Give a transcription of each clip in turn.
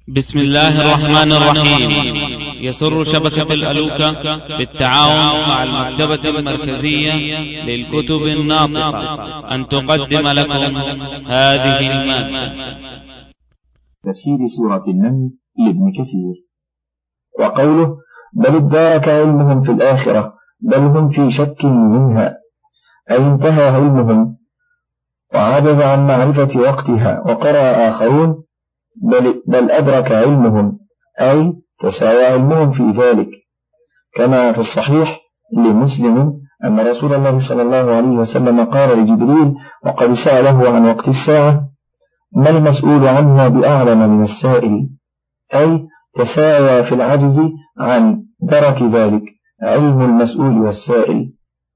بسم الله الرحمن الرحيم. يسر شبكة الألوكة بالتعاون مع المكتبة المركزية للكتب الناطقة أن تقدم لكم هذه المادة. تفسير سورة النمل لابن كثير. وقوله بل ادارك علمهم في الآخرة بل هم في شك منها، أي انتهى علمهم وعجز عن معرفة وقتها. وقرأ آخرون بل أدرك علمهم، أي تساوى علمهم في ذلك، كما في الصحيح لمسلم أن رسول الله صلى الله عليه وسلم قال لجبريل وقد سأله عن وقت الساعة: ما المسؤول عنها بأعلم من السائل، أي تساوى في العجز عن درك ذلك علم المسؤول والسائل.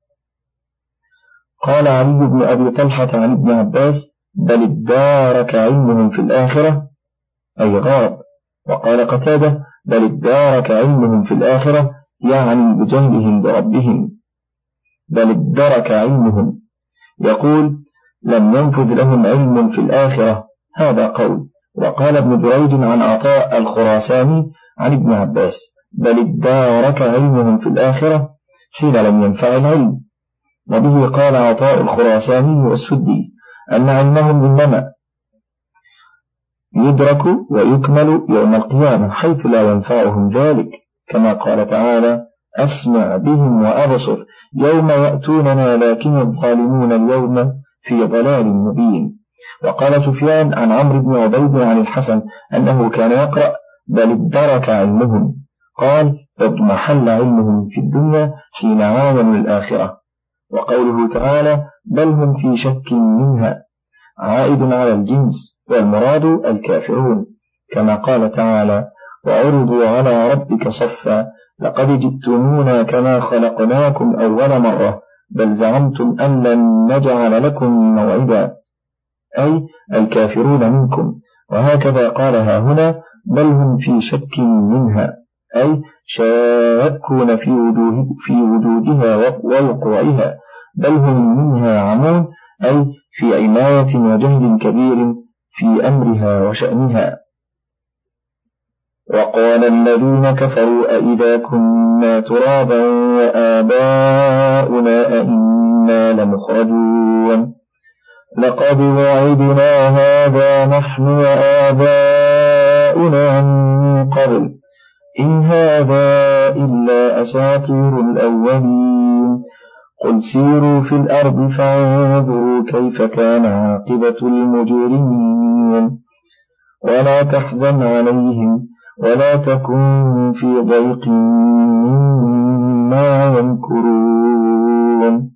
قال علي بن أبي طلحة عن ابن عباس: بل ادارك علمهم في الآخرة، أي غاب. وقال قتادة: بل ادارك علمهم في الآخرة، يعني بجهلهم بربهم. بل ادارك علمهم يقول لم ينفذ لهم علم في الآخرة، هذا قول. وقال ابن جريج عن عطاء الخراساني عن ابن عباس: بل ادارك علمهم في الآخرة حين لم ينفع العلم. وبه قال عطاء الخراساني والسدي أن علمهم إنما يدرك ويكمل يوم القيامة حيث لا ينفعهم ذلك، كما قال تعالى: أسمع بهم وأبصر يوم يأتوننا لكن الظالمون اليوم في ضلال مبين. وقال سفيان عن عمرو بن عبيد عن الحسن أنه كان يقرأ: بل ادرك علمهم، قال: اضمحل علمهم في الدنيا حين عاينوا الآخرة. وقوله تعالى: بل هم في شك منها، عائد على الجنس، والمراد الكافرون، كما قال تعالى: وعرضوا على ربك صفا لقد جئتمونا كما خلقناكم أول مرة بل زعمتم أن لن نجعل لكم موعدا، أي الكافرون منكم. وهكذا قالها هنا: بل هم في شك منها، أي شاكون في وجودها ووقوعها، بل هم منها عمون، أي في عناية وجهل كبير في أمرها وشأنها. وقال الذين كفروا أئذا كنا ترابا وآباؤنا أئنا لمخرجون لقد وعدنا هذا نحن وآباؤنا من قبل إن هذا إلا أساطير الأولين قل سيروا في الأرض فانظروا كيف كان عاقبة المجرمين ولا تحزن عليهم ولا تكن في ضيق مما يمكرون.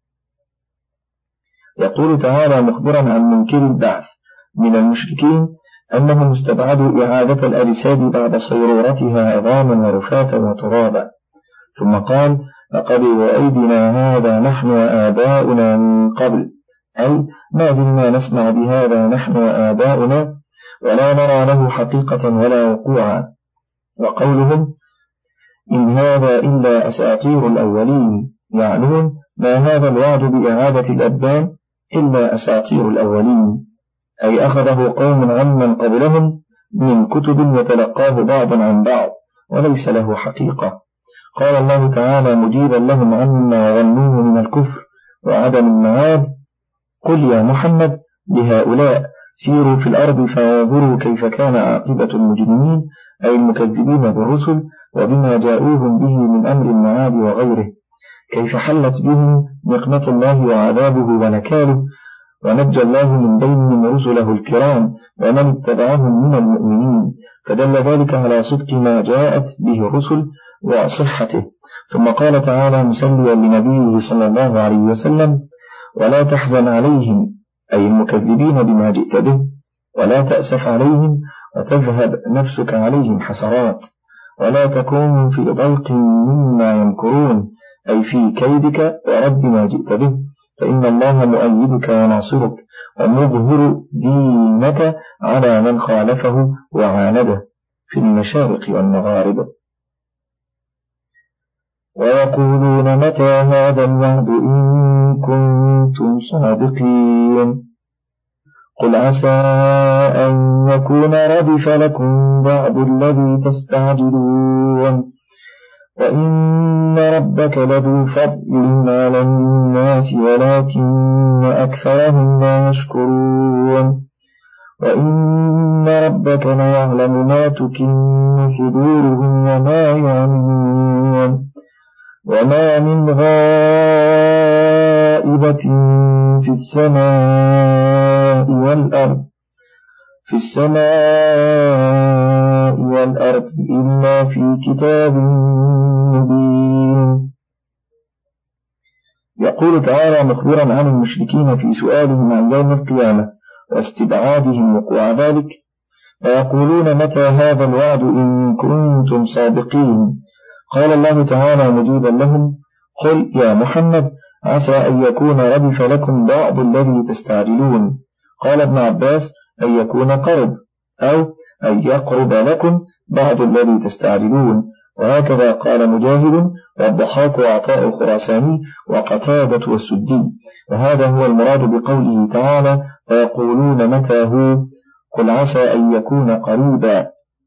يقول تعالى مخبرا عن منكر البعث من المشركين أنهم استبعدوا إعادة الأجساد بعد صيرورتها عظاما ورفاتا وترابا، ثم قال: لقد وعدنا هذا نحن وآباؤنا من قبل، أي ما زلنا نسمع بهذا نحن وآباؤنا ولا نرى له حقيقة ولا وقوعا. وقولهم إن هذا إلا أساطير الأولين، يعنون ما هذا الوعد بإعادة الأبدان إلا أساطير الأولين، أي أخذه قوم عمن قبلهم من كتب يتلقاه بعضا عن بعض وليس له حقيقة. قال الله تعالى مجيبا لهم عما ظنوه من الكفر وعدم المعاد: قل يا محمد لهؤلاء: سيروا في الأرض فانظروا كيف كان عاقبة المجرمين، أي المكذبين بالرسل وبما جاءوهم به من أمر المعاد وغيره، كيف حلت بهم نقمة الله وعذابه ونكاله، ونجى الله من بينهم رسله الكرام ومن اتبعهم من المؤمنين، فدل ذلك على صدق ما جاءت به الرسل وصحته. ثم قال تعالى مسليا لنبيه صلى الله عليه وسلم: ولا تحزن عليهم، أي المكذبين بما جئت به، ولا تأسف عليهم وتذهب نفسك عليهم حسرات، ولا تكون في ضيق مما يمكرون، أي في كيدك ورد ما جئت به، فإن الله مؤيدك وناصرك ومظهر دينك على من خالفه وعانده في المشارق والمغارب. ويقولون متى هذا الوعد إن كنتم صادقين قل عسى أن يكون ردف لكم بعض الذي تستعجلون وإن ربك لذو فضل على الناس ولكن أكثرهم لا يشكرون وإن ربك ليعلم ما تكن صدورهم وما يعلمون وما من غائبة في السماء والأرض إلا في كتاب مبين. يقول تعالى مخبرا عن المشركين في سؤالهم عن يوم القيامة واستبعادهم وقوع ذلك، ويقولون متى هذا الوعد إن كنتم صادقين. قال الله تعالى مجيبا لهم: قل يا محمد عسى أن يكون ردف لكم بعض الذي تستعجلون. قال ابن عباس: أن يكون قرب، أو أن يقرب لكم بعض الذي تستعجلون. وهكذا قال مجاهد والضحاك وعطاء الخراساني وقتادة والسدي. وهذا هو المراد بقوله تعالى: ويقولون متى هو، قل عسى أن يكون قريبا.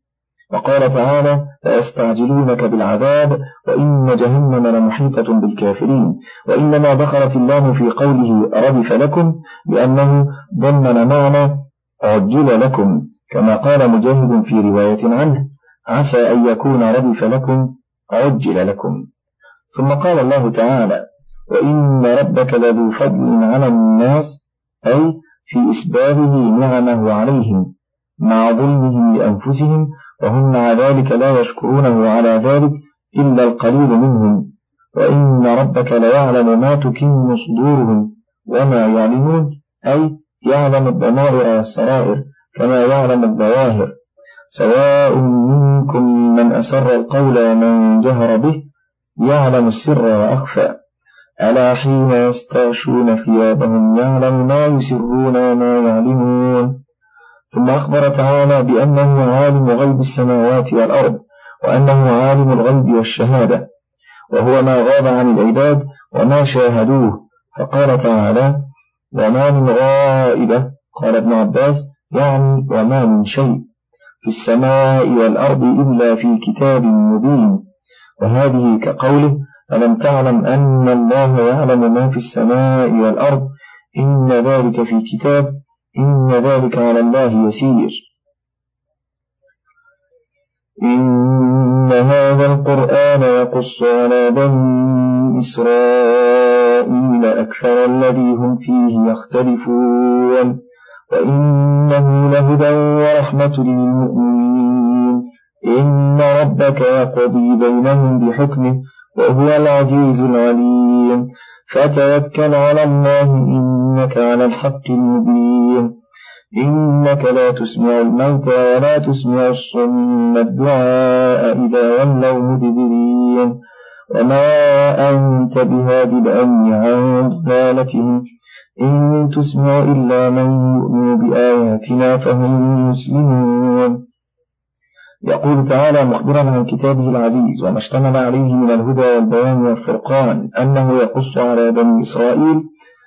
وقال تعالى: فيستعجلونك بالعذاب وإن جهنم لمحيطة بالكافرين. وإنما دخلت اللام في قوله ردف لكم لأنه ضمن معنى عجل لكم، كما قال مجاهد في رواية عنه: عسى أن يكون ردف لكم عجل لكم. ثم قال الله تعالى: وإن ربك لذو فضل على الناس، أي في إسباغه نعمه عليهم مع ظلمهم لأنفسهم، وهم مع ذلك لا يشكرونه على ذلك إلا القليل منهم. وإن ربك ليعلم ما تكن صدورهم وما يعلمون، أي يعلم الضمائر والسرائر كما يعلم الظواهر. سواء منكم من أسر القول ومن جهر به، يعلم السر وأخفى. ألا حين يستغشون ثيابهم يعلم ما يسرون وما يعلمون. ثم أخبر تعالى بأنه عالم غيب السماوات والأرض، وأنه عالم الغيب والشهادة، وهو ما غاب عن العباد وما شاهدوه. فقال تعالى: وما من غائبة. قال ابن عباس: يعني وما من شيء في السماء والأرض إلا في كتاب مبين. وهذه كقوله: ألم تعلم أن الله يعلم ما في السماء والأرض إن ذلك في كتاب إن ذلك على الله يسير. إن هذا القرآن يقص على بني إسرائيل أكثر الذي هم فيه يختلفون وإنه لهدى ورحمة للمؤمنين. إن ربك يقضي بينهم بحكمه وهو العزيز العليم. فتوكل على الله إنك على الحق المبين. إنك لا تسمع الموتى ولا تسمع الصم الدعاء إذا ولوا مدبرين. وما أنت بهادي العمي عن ضلالتهم إن تسمع إلا من يؤمن بآياتنا فهم مسلمون. يقول تعالى مخبرا عن كتابه العزيز وما اشتمل عليه من الهدى والبيان والفرقان أنه يقص على بني إسرائيل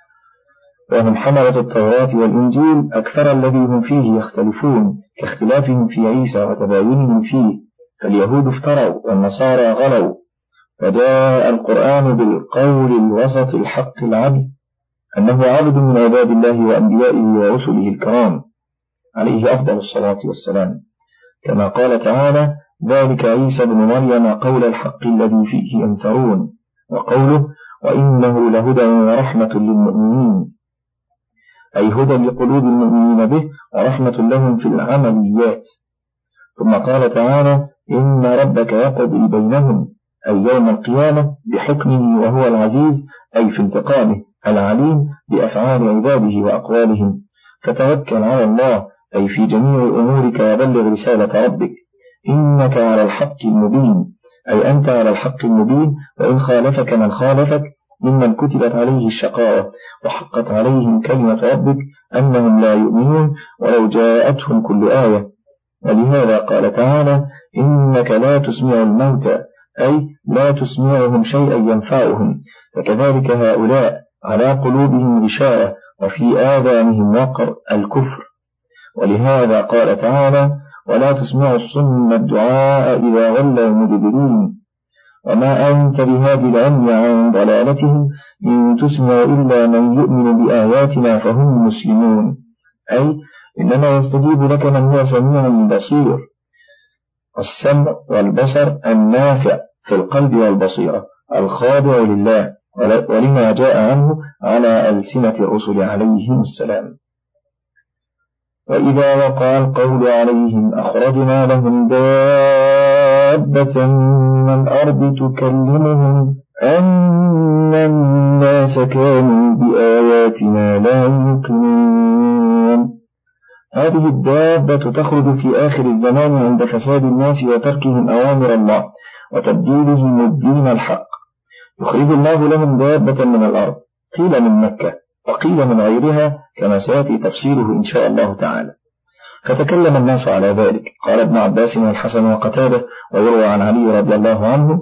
وهم حملة التوراة والإنجيل أكثر الذي هم فيه يختلفون، كاختلافهم في عيسى وتباينهم فيه، فاليهود افتروا والنصارى غلوا. فجاء القرآن بالقول الوسط الحق العدل أنه عبد من عباد الله وأنبيائه ورسله الكرام عليه أفضل الصلاة والسلام، كما قال تعالى: ذلك عيسى بن مريم قول الحق الذي فيه يمترون. وقوله: وإنه لهدى ورحمة للمؤمنين، أي هدى لقلوب المؤمنين به ورحمة لهم في العمليات. ثم قال تعالى: إن ربك يقضي بينهم، أي يوم القيامة، بحكمه وهو العزيز، أي في انتقامه، العليم بأفعال عباده وأقوالهم. فتوكل على الله، أي في جميع أمورك وبلغ رسالة ربك. إنك على الحق المبين، أي أنت على الحق المبين، وإن خالفك من خالفك ممن كتبت عليه الشقاوة وحقت عليهم كلمة ربك أنهم لا يؤمنون ولو جاءتهم كل آية. ولهذا قال تعالى: إنك لا تسمع الموتى، أي لا تسمعهم شيئا ينفعهم. فكذلك هؤلاء على قلوبهم غشاوة وفي آذانهم وقر الكفر. ولهذا قال تعالى: ولا تسمع الصم الدعاء إذا ولوا مدبرين وما أنت بهادي العمي عن ضلالتهم إن تسمع إلا من يؤمن بآياتنا فهم مسلمون، أي إنما يستجيب لك من هو سميع بصير. السمع والبصر النافع في القلب والبصيرة الخاضع لله ولما جاء عنه على ألسنة الرسل عليهم السلام. وإذا وقع القول عليهم أخرجنا لهم دابة من الأرض تكلمهم أن الناس كانوا بآياتنا لا يوقنون. هذه الدابة تخرج في آخر الزمان عند فساد الناس وتركهم أوامر الله وتبديلهم الدين الحق. يخرج الله لهم دابة من الأرض، قيل من مكة وقيل من غيرها كما سيأتي تفسيره إن شاء الله تعالى. فتكلم الناس على ذلك. قال ابن عباس والحسن وقتادة ويروى عن علي رضي الله عنه: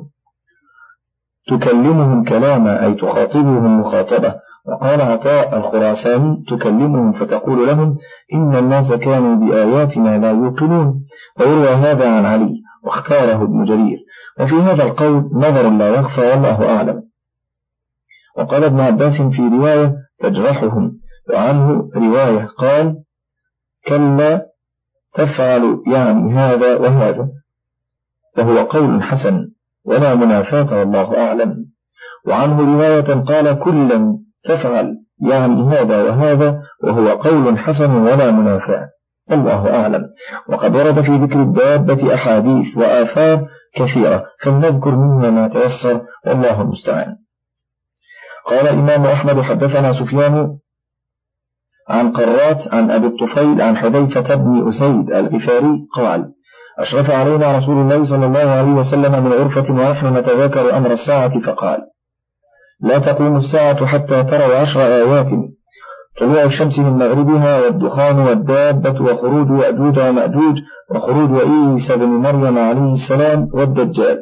تكلمهم كلاما أي تخاطبهم مخاطبة. وقال عطاء الخراساني: تكلمهم فتقول لهم إن الناس كانوا بآياتنا لا يوقنون. ويروى هذا عن علي واختاره ابن جرير. وفي هذا القول نظر لا يخفى والله أعلم. وقال ابن عباس في رواية تجرحهم، وعنه رواية قال: كلا تفعل يعني هذا وهذا، وهو قول حسن ولا منافاة والله أعلم. وعنه رواية قال: كلا تفعل يعني هذا وهذا، وهو قول حسن ولا منافاة والله أعلم. وقد ورد في ذكر الدابة أحاديث وآثار كثيرة، فلنذكر منها ما تيسر والله المستعان. قال الإمام أحمد: حدثنا سفيان عن قرات عن أبي الطفيل عن حذيفة بن أسيد الغفاري قال: أشرف علينا رسول الله صلى الله عليه وسلم من غرفة ونحن نتذاكر أمر الساعة فقال: لا تقوم الساعة حتى تروا 10 آيات: طلوع الشمس من مغربها والدخان والدابة وخروج يأجوج ومأجوج وخروج عيسى بن مريم عليه السلام والدجال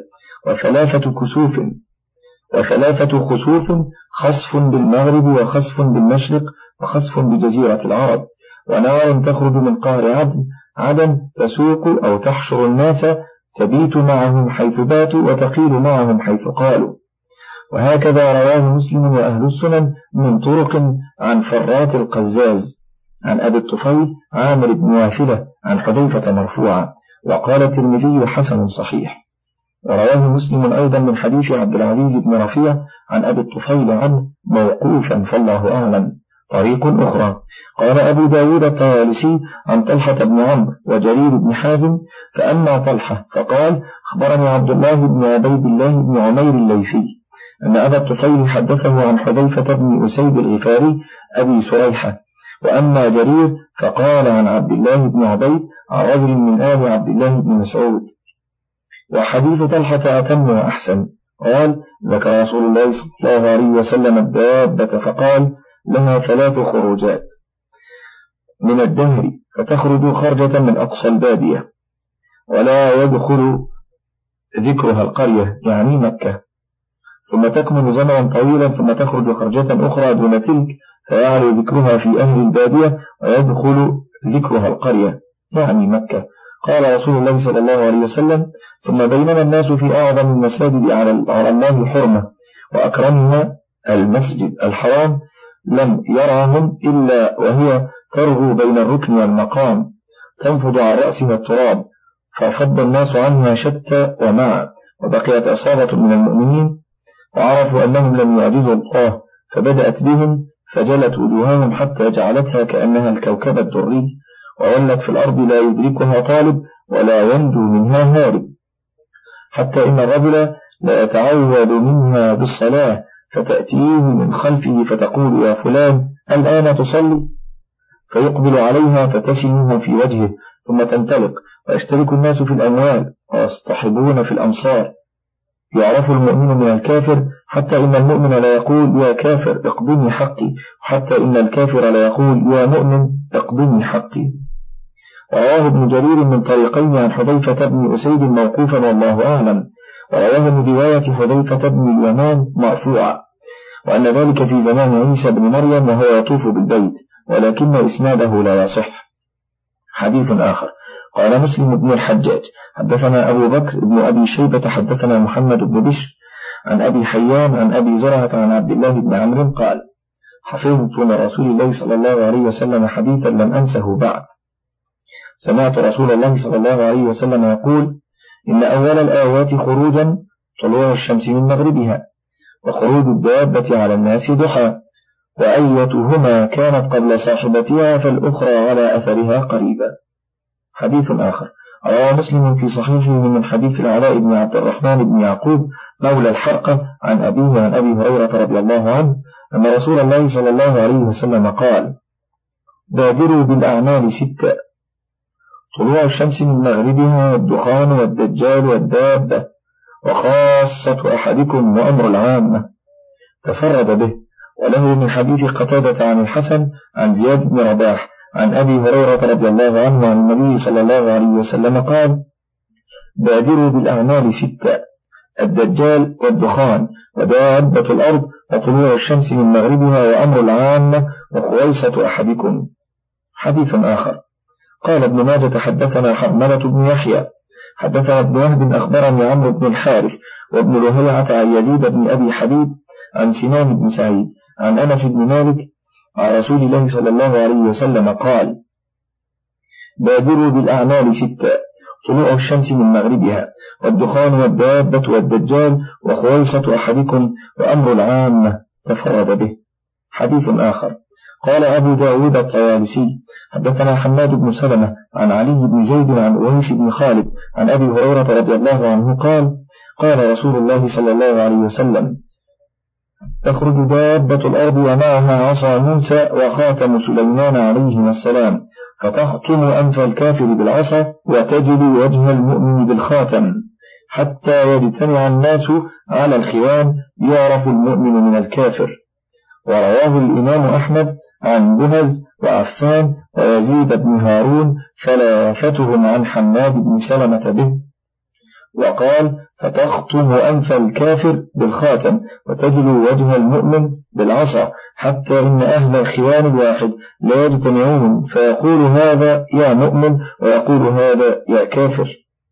وثلاثة خسوف: خسف بالمغرب وخسف بالمشرق وخسف بجزيرة العرب، ونار تخرج من قعر عدن تسوق أو تحشر الناس تبيت معهم حيث باتوا وتقيل معهم حيث قالوا. وهكذا رواه مسلم وأهل السنن من طرق عن فرات القزاز عن أبي الطفيل عامر بن واثلة عن حذيفة مرفوعا. وقال الترمذي: حسن صحيح. ورواه مسلم أيضا من حديث عبد العزيز بن رفيع عن أبي الطفيل عنه موقوفا فالله أعلم. طريق أخرى: قال أبو داود الطيالسي عن طلحة بن عمرو وجرير بن حازم: فأما طلحة فقال: أخبرني عبد الله بن عبيد الله بن عمير الليثي أن أبا الطفيل حدثه عن حذيفة بن أسيد الغفاري أبي سريحة. وأما جرير فقال عن عبد الله بن عبيد عن رجل من آل عبد الله بن مسعود. وحديث طلحة أتم وأحسن. قال: ذكر رسول الله صلى الله عليه وسلم الدابة فقال: لها 3 خروجات من الدهر، فتخرج خرجة من أقصى البادية ولا يدخل ذكرها القرية يعني مكة، ثم تكمل زمنا طويلا ثم تخرج خرجة أخرى دون تلك فيعلو ذكرها في أهل البادية ويدخل ذكرها القرية يعني مكة. قال رسول الله صلى الله عليه وسلم: ثم بينما الناس في أعظم المساجد على الله حرمة وأكرمها المسجد الحرام لم يراهم إلا وهي ترغو بين الركن والمقام تنفض عن رأسها التراب، ففض الناس عنها شتى ومعا، وبقيت أصابة من المؤمنين وعرفوا أنهم لم يعجزوا الله، فبدأت بهم فجلت وجوههم حتى جعلتها كأنها الكوكب الدري، وولت في الأرض لا يدركها طالب ولا ينجو منها هارب، حتى إن الرجل لا يتعود منها بالصلاة فتأتيه من خلفه فتقول: يا فلان الآن تصلي؟ فيقبل عليها فتسمه في وجهه ثم تنطلق، ويشترك الناس في الأموال ويصطحبون في الأمصار. يعرف المؤمن من الكافر حتى إن المؤمن لا يقول: يا كافر اقبلني حقي، حتى إن الكافر لا يقول: يا مؤمن اقبلني حقي. رواه ابن جرير من طريقين عن حذيفة بن أسيد موقوفا والله أعلم، ورواه من رواية حذيفة بن اليمان مرفوعا. وأن ذلك في زمان عيسى بن مريم وهو يطوف بالبيت، ولكن إسناده لا يصح. حديث آخر. قال مسلم بن الحجاج حدثنا أبو بكر بن أبي شيبة حدثنا محمد بن بشر عن أبي حيان عن أبي زرعة عن عبد الله بن عمرو قال: حفظت من رسول الله صلى الله عليه وسلم حديثا لم أنسه بعد. سمعت رسول الله صلى الله عليه وسلم يقول: إن أول الآيات خروجا طلوع الشمس من مغربها، وخروج الدابة على الناس ضحى، وأيتهما كانت قبل صاحبتها فالأخرى على أثرها قريبا. حديث آخر. رواه مسلم في صحيحه من حديث العلاء بن عبد الرحمن بن يعقوب مولى الحرقة عن أبيه عن أبي هريرة رضي الله عنه أن رسول الله صلى الله عليه وسلم قال: بادروا بالأعمال 6: طلوع الشمس من مغربها، والدخان، والدجال، والدابة، وخاصة أحدكم، وأمر العامة. تفرد به. وله من حديث قتادة عن الحسن عن زياد بن رباح عن أبي هريرة رضي الله عنه عن النبي صلى الله عليه وسلم قال: بادروا بالأعمال 6: الدجال، والدخان، ودابة الأرض، وطلوع الشمس من مغربها، وأمر العامة، وخويصة أحدكم. حديث آخر. قال ابن ماجة حدثنا حرملة بن يحيى حدثنا ابن وهب أخبرني عمرو بن الحارث وابن لهيعة عن يزيد بن أبي حبيب عن سنان بن سعيد عن أنس بن مالك عن رسول الله صلى الله عليه وسلم قال: بادروا بالأعمال 6: طلوع الشمس من مغربها، والدخان، والدابة، والدجال، وخويصة أحدكم، وأمر العامة. تفرد به. حديث آخر. قال أبو داود الطيالسي حدثنا حماد بن سلمة عن علي بن زيد عن أويس بن خالد عن أبي هريرة رضي الله عنه قال: قال رسول الله صلى الله عليه وسلم: تخرج دابة الأرض ومعها عصا موسى وخاتم سليمان عليهما السلام، فتخطم أنف الكافر بالعصا، وتجل وجه المؤمن بالخاتم، حتى يجتمع الناس على الخوان يعرف المؤمن من الكافر. ورواه الإمام أحمد عن بهز وعفان ويزيد بن هارون ثلاثتهم عن حماد بن سلمة به. وقال: فتخطم أنف الكافر بالخاتم، وتجل وجه المؤمن بالعصا، حتى إن أهل الخوان الواحد لا يجتمعون، فيقول هذا يا مؤمن، ويقول هذا يا كافر.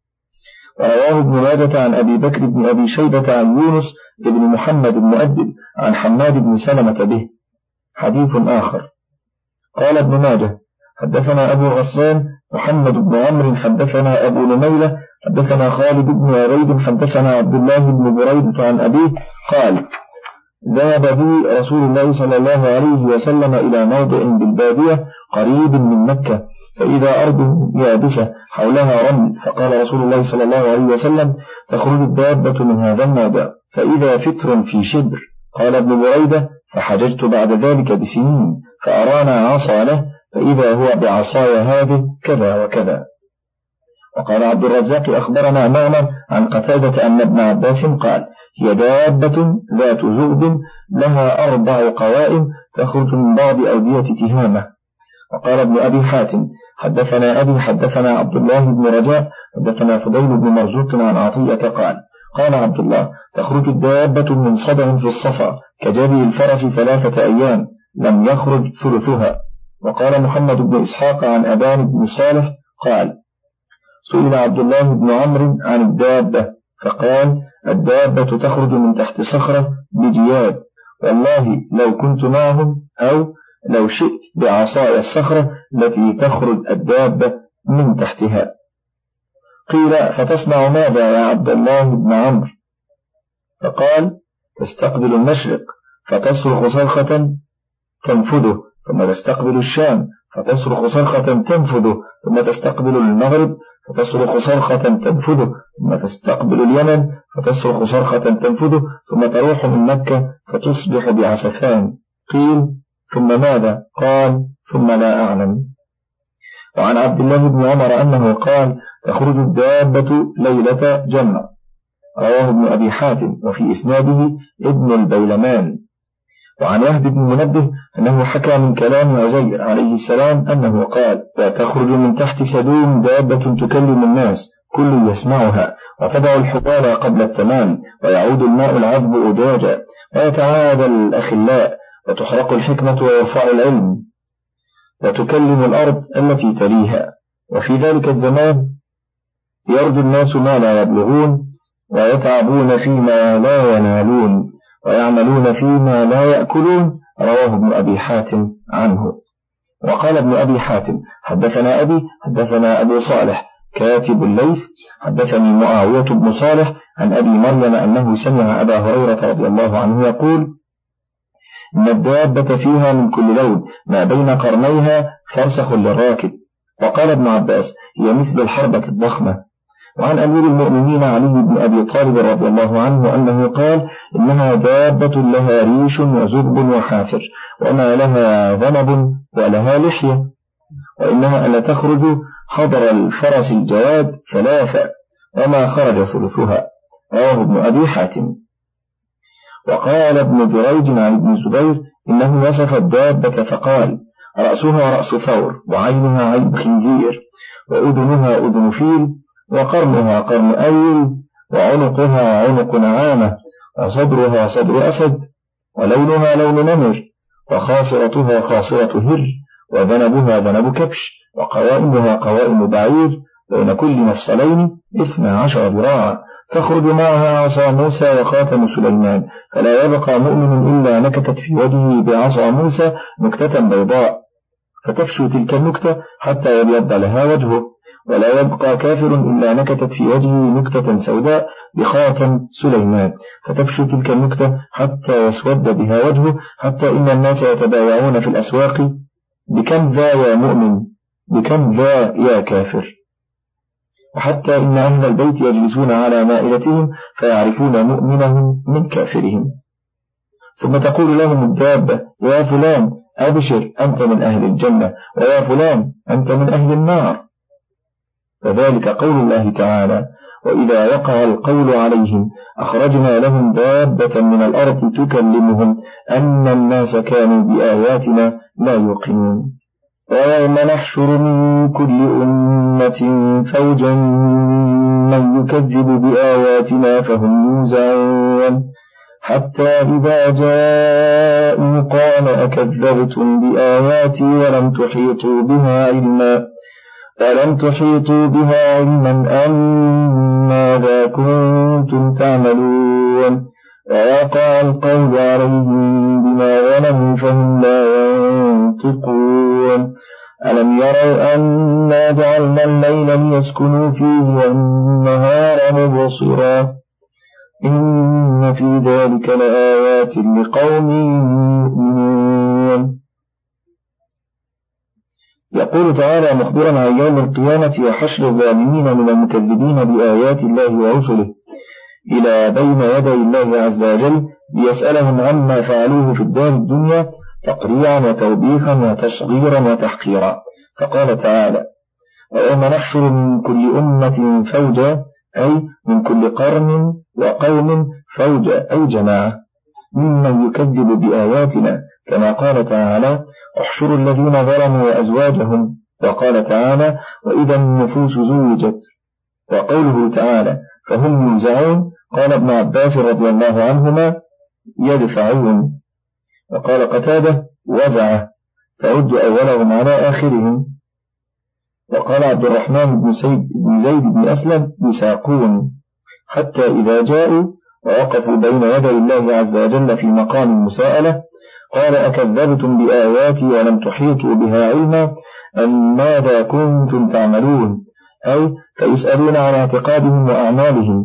ورواه ابن ماجة عن أبي بكر بن أبي شيبة عن يونس بن محمد المؤدب عن حماد بن سلمة به. حديث آخر. قال ابن ماجه حدثنا أبو غسان محمد بن عمرو حدثنا أبو نميلة حدثنا خالد بن عبيد حدثنا عبد الله بن بريدة عن أبيه قال: ذهب بي رسول الله صلى الله عليه وسلم إلى موضع بالبادية قريب من مكة، فإذا أرض يابسة حولها رمل، فقال رسول الله صلى الله عليه وسلم: تخرج الدابة من هذا الموضع، فإذا فتر في شبر. قال ابن بريدة: فحججت بعد ذلك بسنين، فأرانا عصا له، فإذا هو بعصاي هذه كذا وكذا. وقال عبد الرزاق أخبرنا معمر عن قتادة أن ابن عباس قال: هي دابة ذات زغد لها 4 قوائم تخرج من بعض أودية تهامة. وقال ابن أبي حاتم حدثنا أبي حدثنا عبد الله بن رجاء حدثنا فضيل بن مرزوق عن عطية قال: قال عبد الله: تخرج الدابة من صدع في الصفا كجبي الفرس 3 أيام لم يخرج ثلثها. وقال محمد بن إسحاق عن أبان بن صالح قال: سئل عبد الله بن عمرو عن الدابة فقال: الدابة تخرج من تحت صخرة بجياد، والله لو كنت معهم أو لو شئت بعصاي الصخرة التي تخرج الدابة من تحتها. قيل: فتصنع ماذا يا عبد الله بن عمرو؟ فقال: تستقبل المشرق فتصرخ صرخة تنفذه، ثم تستقبل الشام فتصرخ صرخة تنفذه، ثم تستقبل المغرب فتصرخ صرخة تنفذه، ثم تستقبل اليمن فتصرخ صرخة تنفذه، ثم تروح من مكة فتصبح بعسفان. قيل: ثم ماذا؟ قال: ثم لا أعلم. وعن عبد الله بن عمر أنه قال: تخرج الدابة ليلة جمع. رواه ابن أبي حاتم وفي إسناده ابن البيلمان. وعن يهب بن منبه أنه حكى من كلام عزير عليه السلام أنه قال: لا تخرج من تحت سدوم دابة تكلم الناس كل يسمعها، وتضع الحبال قبل التمام، ويعود الماء العذب أجاجا، ويتعادى الأخلاء، وتحرق الحكمة ويرفع العلم، وتكلم الأرض التي تليها. وفي ذلك الزمان يرجو الناس ما لا يبلغون، ويتعبون فيما لا ينالون، ويعملون فيما لا يأكلون. رواه ابن أبي حاتم عنه. وقال ابن أبي حاتم: حدثنا أبي حدثنا أبو صالح كاتب الليث حدثني معاوية بن صالح عن أبي مريم أنه سمع أبا هريرة رضي الله عنه يقول: إن الدابة فيها من كل لون، ما بين قرنيها فرسخ للراكب. وقال ابن عباس: هي مثل الحربة الضخمة. وعن أمير المؤمنين علي بن أبي طالب رضي الله عنه أنه قال: إنها دابة لها ريش وزرب وحافر، وما لها ذنب ولها لحية، وإنها لتخرج حضر الفرس الجواد 3 وما خرج ثلثها. رواه ابن أبي حاتم. وقال ابن جريج عن ابن زبير: إنه وصف الدابة فقال: رأسها رأس ثور، وعينها عين خنزير، وأذنها أذن فيل، وقرنها قرن أيل، وعنقها عنق نعامة، وصدرها صدر أسد، ولونها لون نمر، وخاصرتها خاصرة هر، وذنبها ذنب كبش، وقوائمها قوائم بعير، بين كل مفصلين 12 ذراعا، تخرج معها عصا موسى وخاتم سليمان، فلا يبقى مؤمن إلا نكتت في وجهه بعصا موسى نكتة بيضاء، فتفشو تلك النكتة حتى يبيض لها وجهه، ولا يبقى كافر إلا نكتت في وجهه نكتة سوداء بخاتم سليمان، فتفشو تلك النكتة حتى يسود بها وجهه، حتى إن الناس يتبايعون في الأسواق: بكم ذا يا مؤمن، بكم ذا يا كافر. وحتى إن أهل البيت يجلسون على مائلتهم فيعرفون مؤمنهم من كافرهم. ثم تقول لهم الدابة: يا فلان أبشر، أنت من أهل الجنة، ويا فلان أنت من أهل النار. فذلك قول الله تعالى: وإذا وقع القول عليهم أخرجنا لهم دابة من الأرض تكلمهم أن الناس كانوا بآياتنا لا يوقنون. ويوم نحشر من كل أمة فوجا من يكذب بآياتنا فهم يوزعون، حتى إذا جاءوا قال أكذبتم بآياتي ولم تحيطوا بها علما أم ماذا كنتم تعملون، ووقع القول عليهم بما ظلموا فهم لا ينطقون. ألم يروا أنا جعلنا الليل ليسكنوا فيه والنهار مبصرا إن في ذلك لآيات لقوم يؤمنون. يقول تعالى مخبرا عن يوم القيامة وحشر الظالمين من المكذبين بآيات الله ورسله إلى بين يدي الله عز وجل ليسألهم عما فعلوه في الدار الدنيا تقريعا وتوبيخا وتصغيرا وتحقيرا. فقال تعالى: ويوم نحشر من كل أمة فوجا، أي من كل قرن وقوم فوجا، أي جماعة، ممن يكذب بآياتنا، كما قال تعالى: احشروا الذين ظلموا وأزواجهم. وقال تعالى: وإذا النفوس زوجت. وقوله تعالى: فهم يوزعون، قال ابن عباس رضي الله عنهما: يدفعون. وقال قتادة: وزع، فعد أولهم على آخرهم. وقال عبد الرحمن بن زيد بن أسلم: يساقون، حتى إذا جاءوا ووقفوا بين يدي الله عز وجل في مقام المساءلة قال: أكذبتم بآياتي ولم تحيطوا بها علما أم ماذا كنتم تعملون، أي فيسألون عن اعتقادهم وأعمالهم،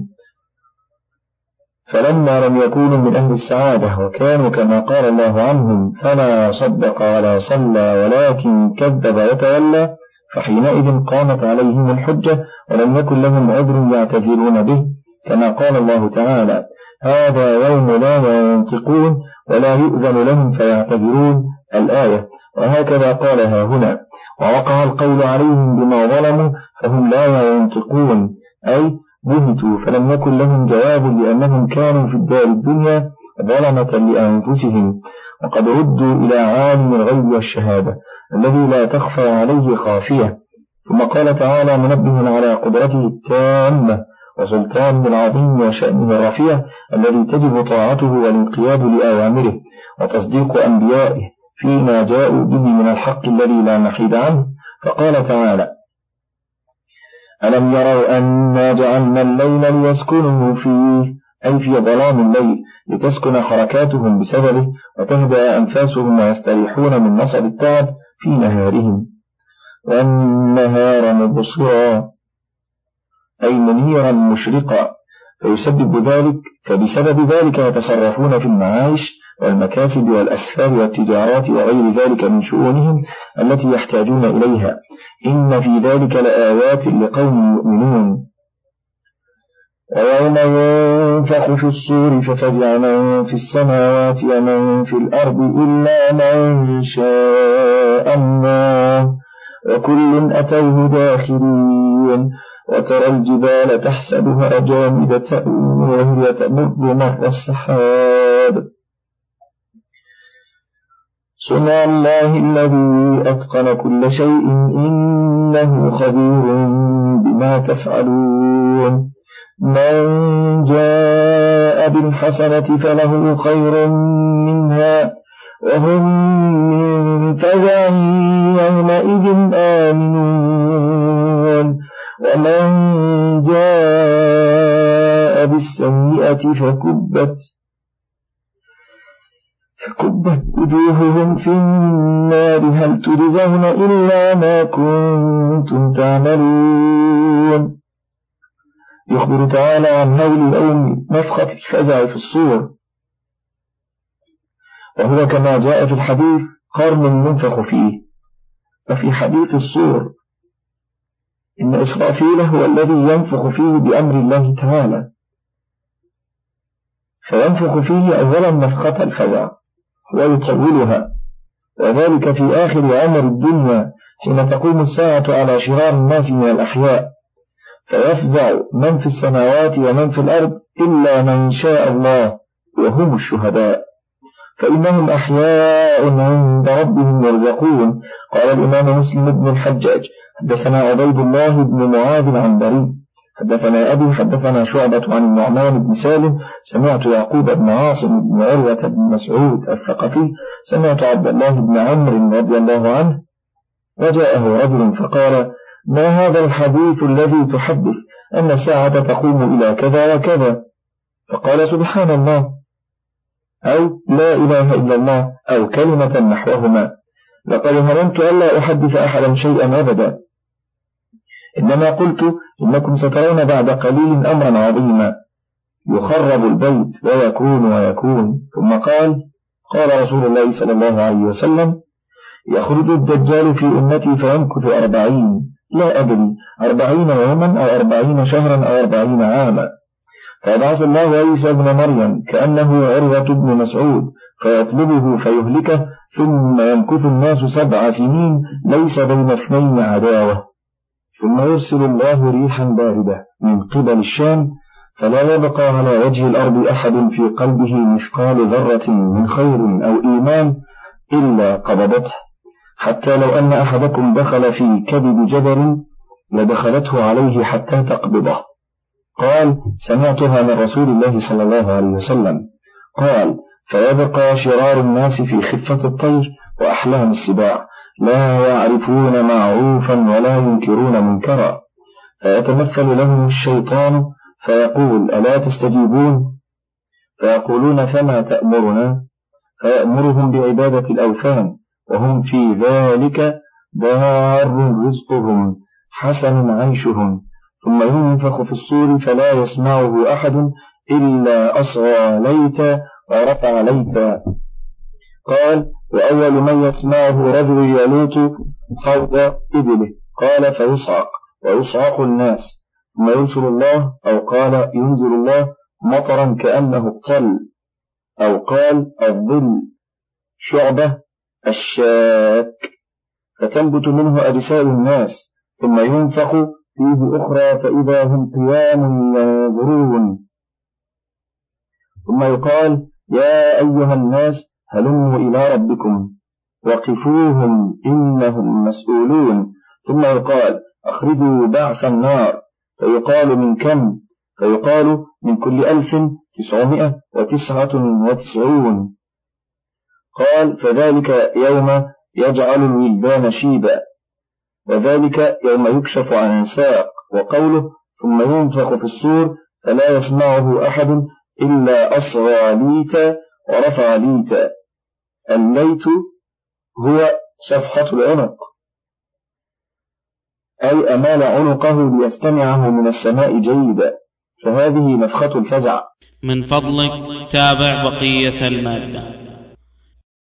فلما لم يكونوا من أهل السعادة وكانوا كما قال الله عنهم فلا صدق ولا صلى ولكن كذب وتولى، فحينئذ قامت عليهم الحجة ولم يكن لهم عذر يعتذرون به، كما قال الله تعالى: هذا يوم لا ينطقون ولا يؤذن لهم فيعتذرون، الآية. وهكذا قالها هنا: ووقع القول عليهم بما ظلموا فهم لا ينطقون، أي بهتوا فلم يكن لهم جواب لأنهم كانوا في الدار الدنيا ظلمة لأنفسهم، وقد ردوا إلى عالم الغيب والشهادة الذي لا تخفى عليه خافية. ثم قال تعالى منبها على قدرته التامة: وسلطانه العظيم وشأنه الرفيع الذي تجب طاعته والانقياد لأوامره وتصديق أنبيائه فيما جاءوا به من الحق الذي لا محيد عنه. فقال تعالى: ألم يروا أنا جعلنا الليل ليسكنوا فيه، أي في ظلام الليل لتسكن حركاتهم بسببه وتهدأ أنفاسهم ويستريحون من نصب التعب في نهارهم، والنهار مبصرا أي منيرا مشرقا، فبسبب ذلك يتصرفون في المعايش والمكاسب والأسفار والتجارات وغير ذلك من شؤونهم التي يحتاجون إليها. إن في ذلك لآيات لقوم يؤمنون. ويوم ينفخ في الصور ففزع من في السماوات ومن في الأرض إلا من شاء الله وكل أتوه داخرين. وترى الجبال تحسبها جامدة وهي تمر مر السحاب صنع الله الذي أتقن كل شيء إنه خبير بما تفعلون. من جاء بالحسنة فله خير منها وهم من فزع يومئذ آمنون. ومن جاء بالسيئة فكبت وجوههم في النار هل تجزون إلا ما كنتم تعملون. يخبر تعالى عن هول يوم نفخة الفزع في الصور، وهو كما جاء في الحديث قرن ينفخ فيه. وفي حديث الصور إن إسرافيل هو الذي ينفخ فيه بأمر الله تعالى، فينفخ فيه أولا نفخة الفزع ويطولها، وذلك في آخر عمر الدنيا حين تقوم الساعة على شرار الناس من الأحياء، فيفزع من في السماوات ومن في الأرض إلا من شاء الله وهم الشهداء، فإنهم أحياء عند ربهم يرزقون. قال الإمام مسلم بن الحجاج: حدثنا عبيد الله بن معاذ العنبري حدثنا أبي حدثنا شعبة عن النعمان بن سالم سمعت يعقوب بن عاصم بن عروة بن مسعود الثقفي سمعت عبد الله بن عمرو رضي الله عنه وجاءه رجل فقال: ما هذا الحديث الذي تحدث أن الساعة تقوم إلى كذا وكذا؟ فقال: سبحان الله، أو لا إله إلا الله، أو كلمة نحوهما. لقد هممت ألا أحدث أحدا شيئا أبدا، إنما قلت إنكم سترون بعد قليل أمرا عظيما يخرب البيت ويكون. ثم قال رسول الله صلى الله عليه وسلم: يخرج الدجال في أمتي فيمكث 40، لا أدري 40 يوما أو 40 شهرا أو 40 عاما، فيبعث الله عيسى ابن مريم كأنه عروة بن مسعود فيطلبه فيهلكه، ثم يمكث الناس 7 سنين ليس بين اثنين عداوة، ثم يرسل الله ريحا باردة من قبل الشام فلا يبقى على وجه الأرض أحد في قلبه مثقال ذرة من خير أو إيمان إلا قبضته، حتى لو أن أحدكم دخل في كبد جبل لدخلته عليه حتى تقبضه. قال: سمعتها من رسول الله صلى الله عليه وسلم. قال: فيبقى شرار الناس في خفة الطير وأحلام السباع، لا يعرفون معروفا ولا ينكرون منكرا، فيتمثل لهم الشيطان فيقول: ألا تستجيبون؟ فيقولون: فما تأمرنا؟ فيأمرهم بعبادة الأوثان، وهم في ذلك ضار رزقهم حسن عيشهم، ثم ينفخ في الصور فلا يسمعه أحد إلا أصغى ليتا ورفع ليتا. قال: وأول من يسمعه رجل يلوت خوض إبله. قال: فيصعق ويصعق الناس، ثم ينزل الله، أو قال ينزل الله مطرا كأنه الطل، أو قال الظل شعبة الشاك، فتنبت منه أجساد الناس، ثم ينفخ فيه أخرى فإذا هم قيام ينظرون، ثم يقال: يا أيها الناس هلموا إلى ربكم وقفوهم إنهم مسؤولون، ثم يقال: أخرجوا بعث النار، فيقال: من كم؟ فيقال من كل 1999. قال فذلك يوم يجعل الولدان شيبا، وذلك يوم يكشف عن الساق. وقوله ثم ينفخ في الصور فلا يسمعه أحد إلا أصغى ليتا ورفع ليتا. الليت هو صفحة العنق، أي أمال عنقه ليستمعه من السماء جيدا، فهذه نفخة الفزع. من فضلك تابع بقية المادة.